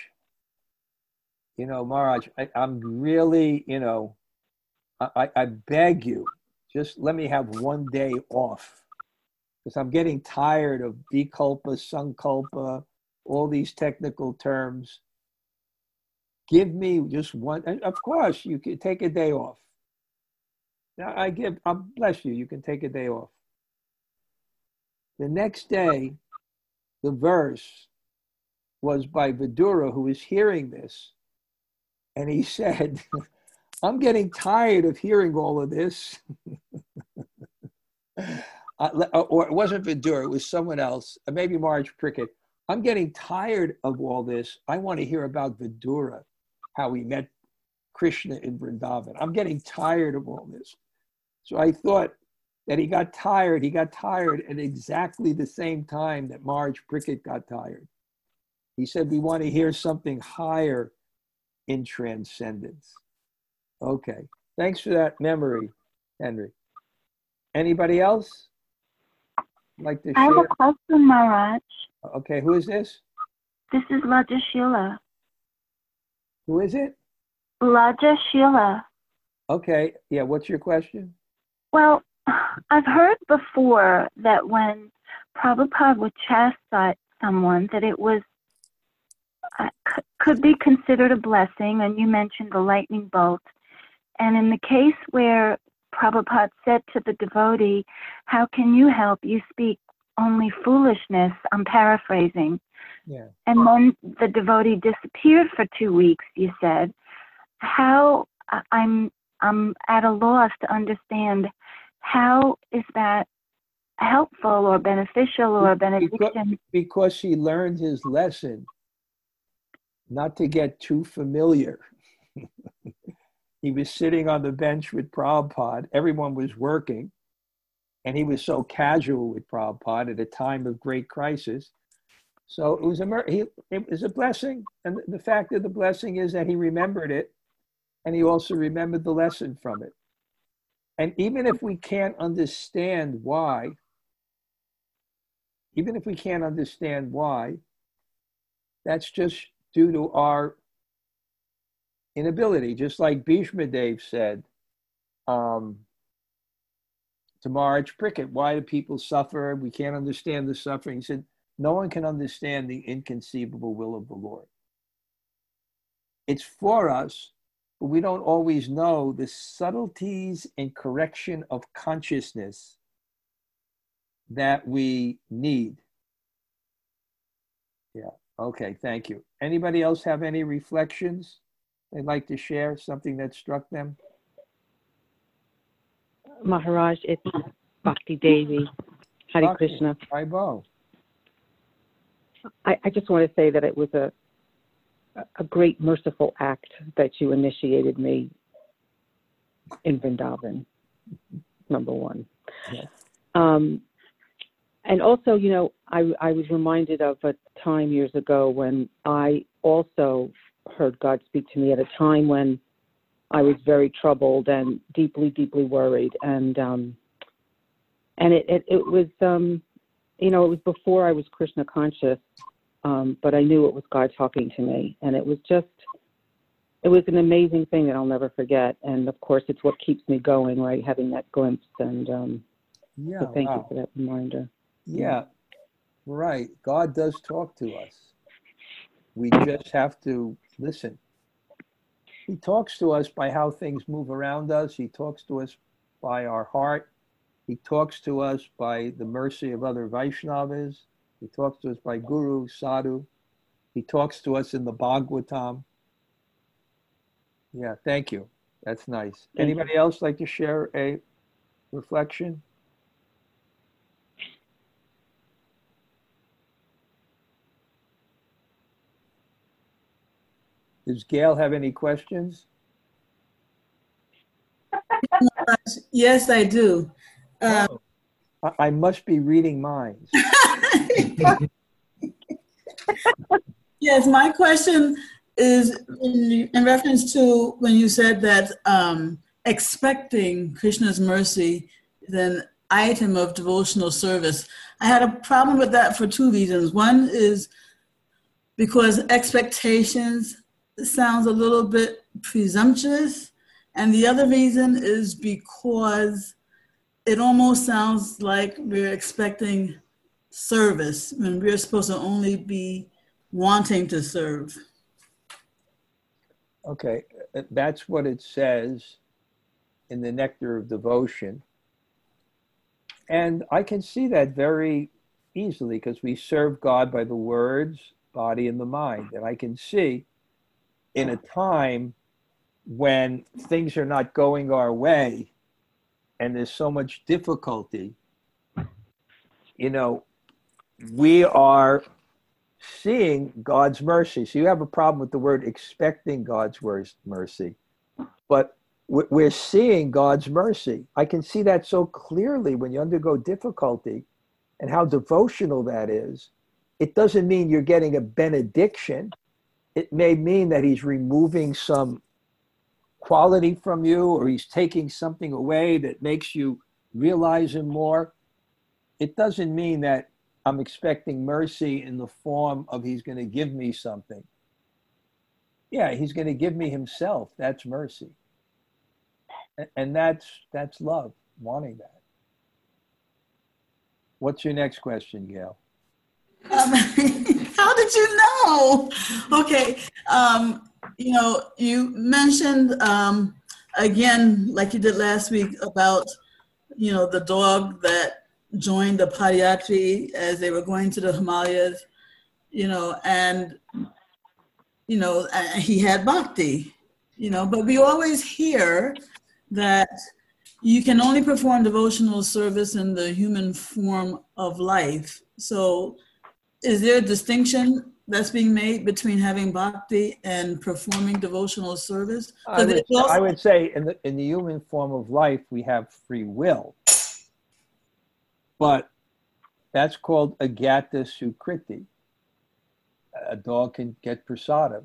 I'm really, I beg you, just let me have one day off. Because I'm getting tired of Vikalpa, Sankalpa, all these technical terms. Give me just one, and of course, you can take a day off. Now I'm bless you, you can take a day off. The next day, the verse was by Vidura, who was hearing this. And he said, I'm getting tired of hearing all of this. Or it wasn't Vidura, it was someone else, maybe Maharaj Parikshit. I'm getting tired of all this. I want to hear about Vidura, how he met Krishna in Vrindavan. I'm getting tired of all this. So I thought that he got tired at exactly the same time that Maharaj Parikshit got tired. He said, we want to hear something higher in transcendence. Okay, thanks for that memory, Henry. Anybody else like to share? I have a question, Maharaj. Okay, who is this? This is Raja Sheila. Who is it? Raja Sheila. Okay, yeah, what's your question? Well, I've heard before that when Prabhupada would chastise someone, that it was could be considered a blessing, and you mentioned the lightning bolt. And in the case where Prabhupada said to the devotee, how can you help? You speak only foolishness. I'm paraphrasing. Yeah. And then the devotee disappeared for 2 weeks, you said. How, I'm at a loss to understand, how is that helpful or beneficial or benediction? Because he learned his lesson not to get too familiar. He was sitting on the bench with Prabhupada. Everyone was working. And he was so casual with Prabhupada at a time of great crisis. So it was a blessing. And the fact of the blessing is that he remembered it. And he also remembered the lesson from it. And even if we can't understand why, that's just due to our inability. Just like Bhishma Dev said to Maharaj Parikshit, why do people suffer? We can't understand the suffering. He said, no one can understand the inconceivable will of the Lord. It's for us, but we don't always know the subtleties and correction of consciousness that we need. Yeah, okay, thank you. Anybody else have any reflections they'd like to share, something that struck them? Maharaj, it's Bhakti Devi. Hare Krishna. Hi, Bo. I just want to say that it was a great merciful act that you initiated me in Vrindavan, number one. Yes. And also, I was reminded of a time years ago when I also heard God speak to me at a time when I was very troubled and deeply, deeply worried. And it was, it was before I was Krishna conscious, but I knew it was God talking to me. And it was an amazing thing that I'll never forget. And of course, it's what keeps me going, right? Having that glimpse. And so thank you for that reminder. Yeah, right. God does talk to us. We just have to listen. He talks to us by how things move around us. He talks to us by our heart. He talks to us by the mercy of other Vaishnavas. He talks to us by Guru, Sadhu. He talks to us in the Bhagavatam. Yeah, thank you. That's nice. Anybody else like to share a reflection? Does Gail have any questions? Yes, I do. Oh, I must be reading minds. Yes, my question is in reference to when you said that expecting Krishna's mercy is an item of devotional service. I had a problem with that for two reasons. One is because expectations sounds a little bit presumptuous, and the other reason is because it almost sounds like we're expecting service when we're supposed to only be wanting to serve. Okay, that's what it says in the Nectar of Devotion. And I can see that very easily because we serve God by the words, body, and the mind. And I can see in a time when things are not going our way and there's so much difficulty, you know, we are seeing God's mercy. So you have a problem with the word expecting God's mercy, but we're seeing God's mercy. I can see that so clearly when you undergo difficulty and how devotional that is. It doesn't mean you're getting a benediction. It may mean that he's removing some quality from you, or he's taking something away that makes you realize him more. It doesn't mean that I'm expecting mercy in the form of he's going to give me something. Yeah, he's going to give me himself. That's mercy. And that's love, wanting that. What's your next question, Gail? How did you know? Okay. You know, you mentioned, again, like you did last week, about, you know, the dog that joined the Padayatri as they were going to the Himalayas, you know, and, you know, he had bhakti, you know, but we always hear that you can only perform devotional service in the human form of life. So is there a distinction that's being made between having bhakti and performing devotional service? I would say in the human form of life, we have free will. But that's called agata sukriti. A dog can get prasadam.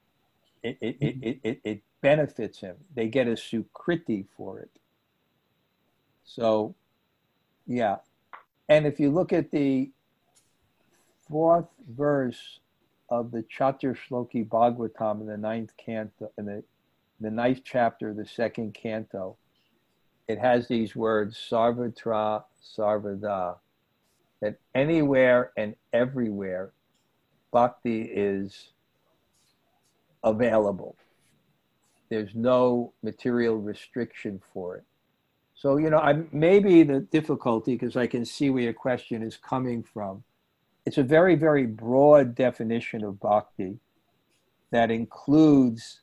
It benefits him. They get a sukriti for it. So, yeah. And if you look at the fourth verse of the Chatur Shloki Bhagavatam in the ninth canto, in the ninth chapter of the second canto, it has these words, sarvatra sarvada, that anywhere and everywhere bhakti is available. There's no material restriction for it. So, you know, maybe the difficulty, because I can see where your question is coming from, it's a very, very broad definition of bhakti that includes,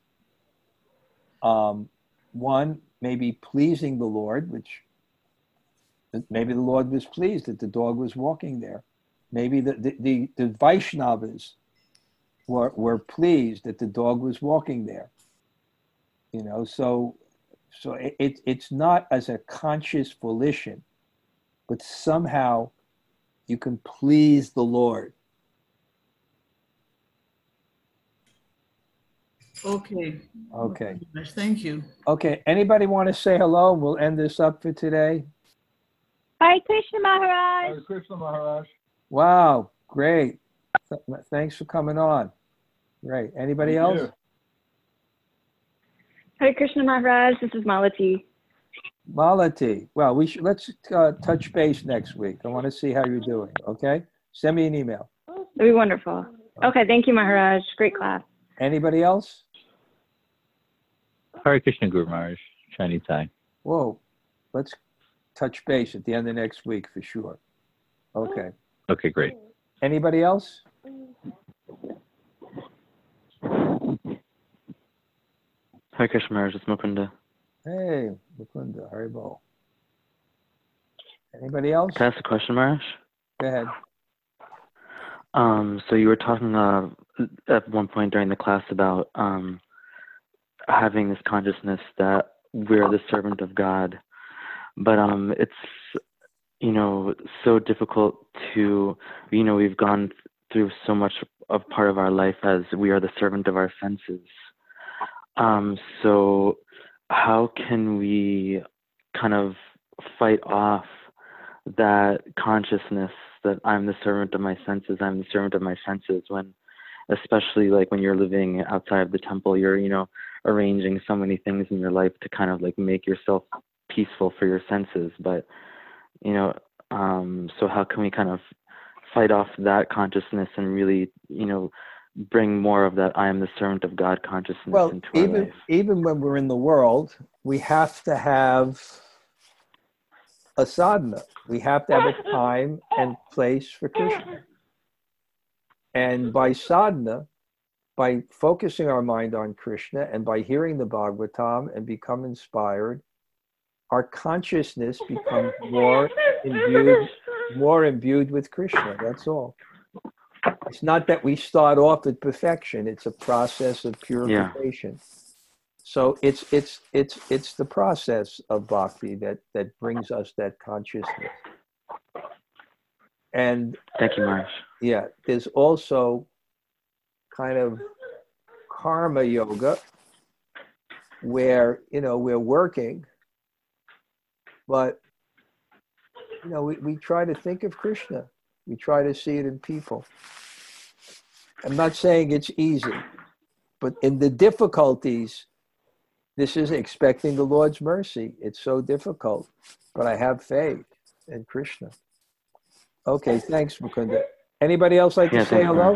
one, maybe pleasing the Lord, which maybe the Lord was pleased that the dog was walking there. Maybe the Vaishnavas were pleased that the dog was walking there. You know, so it's not as a conscious volition, but somehow you can please the Lord. Okay. Okay. Thank you. Okay. Anybody want to say hello? We'll end this up for today. Hare Krishna Maharaj. Hare Krishna Maharaj. Wow. Great. Thanks for coming on. Great. Anybody else? You. Hare Krishna Maharaj, this is Malati. Malati. Well, let's touch base next week. I want to see how you're doing. Okay. Send me an email. That'd be wonderful. Okay, thank you, Maharaj. Great class. Anybody else? Hare Krishna Guru Maharaj, Chinese time. Whoa. Let's touch base at the end of next week for sure. Okay. Okay, great. Anybody else? Hare Krishna Maharaj, it's Mukunda. Hey, Mukunda, Haribo. Anybody else? Can I ask a question, Maharaj? Go ahead. So you were talking at one point during the class about having this consciousness that we're the servant of God, but it's so difficult to we've gone through so much of part of our life as we are the servant of our senses. So how can we kind of fight off that consciousness that I'm the servant of my senses, when, especially like when you're living outside of the temple, you're, arranging so many things in your life to kind of like make yourself peaceful for your senses. But, so how can we kind of fight off that consciousness and really, bring more of that I am the servant of God consciousness into our life? Even when we're in the world, we have to have a sadhana. We have to have a time and place for Krishna. And by sadhana, by focusing our mind on Krishna and by hearing the Bhagavatam and become inspired, our consciousness becomes more imbued with Krishna. That's all. It's not that we start off at perfection. It's a process of purification. Yeah. So it's the process of bhakti that brings us that consciousness. And thank you, Maharaj. Yeah, there's also kind of karma yoga where we're working, but we try to think of Krishna. We try to see it in people. I'm not saying it's easy, but in the difficulties, this is expecting the Lord's mercy. It's so difficult, but I have faith in Krishna. Okay, thanks, Mukunda. Anybody else like to say hello?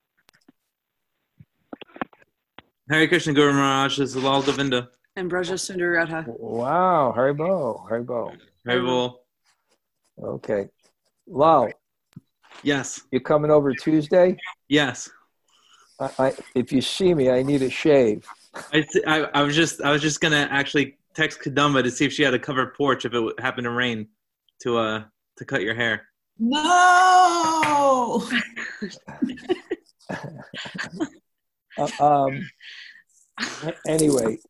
Hare Krishna Guru Maharaj, this is Lal Govinda. And Braja Sundaradha. Wow, Haribo. Haribo. Okay. Lal. Yes. You coming over Tuesday? Yes. If you see me, I need a shave. I was just gonna actually text Kadamba to see if she had a covered porch if it happened to rain to cut your hair. No. Anyway,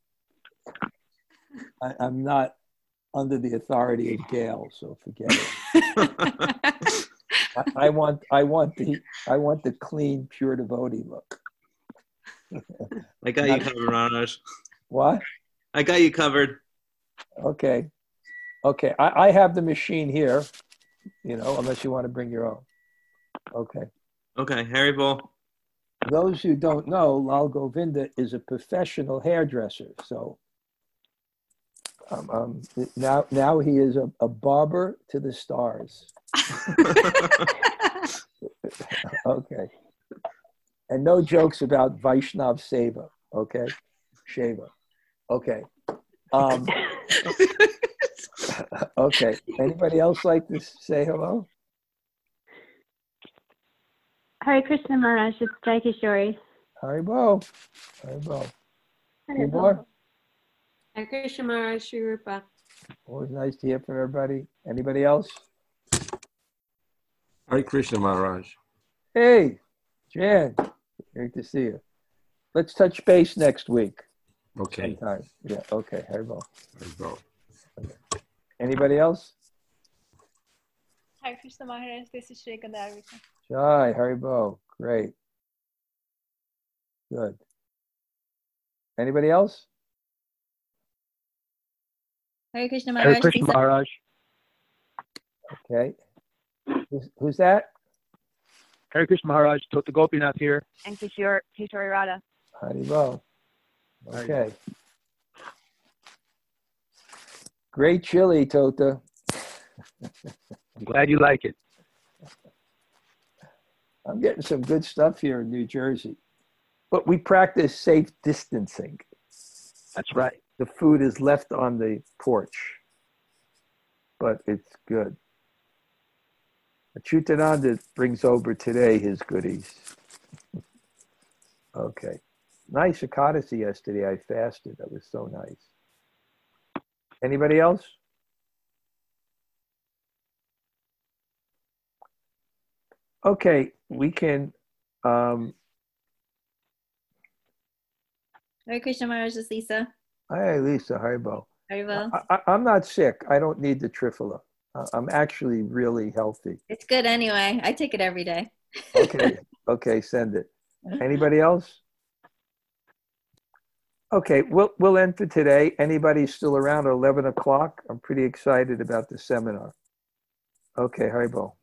I'm not under the authority of Gail, so forget it. I want the clean, pure devotee look. I got you covered, Raj. What? I got you covered. Okay. I have the machine here, unless you want to bring your own. Okay. Okay, Haribo. Those who don't know, Lal Govinda is a professional hairdresser. So now he is a barber to the stars. Okay. And no jokes about Vaishnav Seva. Okay. Sheva. Okay. Okay. Anybody else like to say hello? Hare Krishna Maharaj, it's Jai Kishori. Haribo. Any more? Hare Krishna Maharaj, Shri Rupa. Always nice to hear from everybody. Anybody else? Hare Krishna Maharaj. Hey, Jan. Great to see you. Let's touch base next week. Okay. Sometime. Yeah, okay. Haribo. Okay. Anybody else? Hare Krishna Maharaj, this is Shri Gandharvika. Jai, Haribo. Great. Good. Anybody else? Hare Krishna Maharaj. Hare Krishna Maharaj. Okay. Who's that? Hare Krishna Maharaj, Tota Gopinath here. And Kishore Radha. Haribo. Okay. Great chili, Tota. I'm glad you like it. I'm getting some good stuff here in New Jersey. But we practice safe distancing. That's right. The food is left on the porch. but it's good. Achutananda brings over today his goodies. Okay. Nice Ekadasi yesterday. I fasted. That was so nice. Anybody else? Okay, we can. Hare Krishna Maharaj, this is Lisa. Hi, Lisa. Haribo. Haribo. I'm not sick. I don't need the Triphala. I'm actually really healthy. It's good anyway. I take it every day. Okay. Okay, send it. Anybody else? Okay, we'll end for today. Anybody still around at 11 o'clock? I'm pretty excited about the seminar. Okay, Haribo.